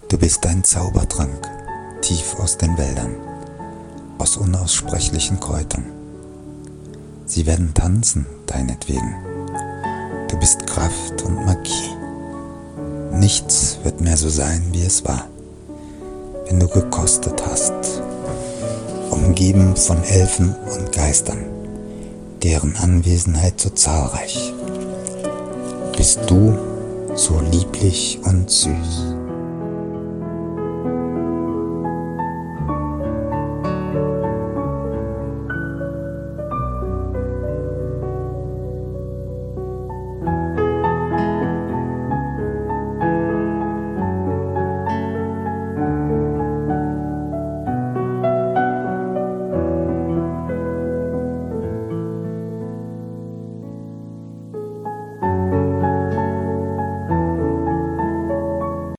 Du bist ein Zaubertrank, tief aus den Wäldern, aus unaussprechlichen Kräutern. Sie werden tanzen, deinetwegen. Du bist Kraft und Magie. Nichts wird mehr so sein, wie es war, wenn du gekostet hast, umgeben von Elfen und Geistern, deren Anwesenheit so zahlreich. Bist du so lieblich und süß.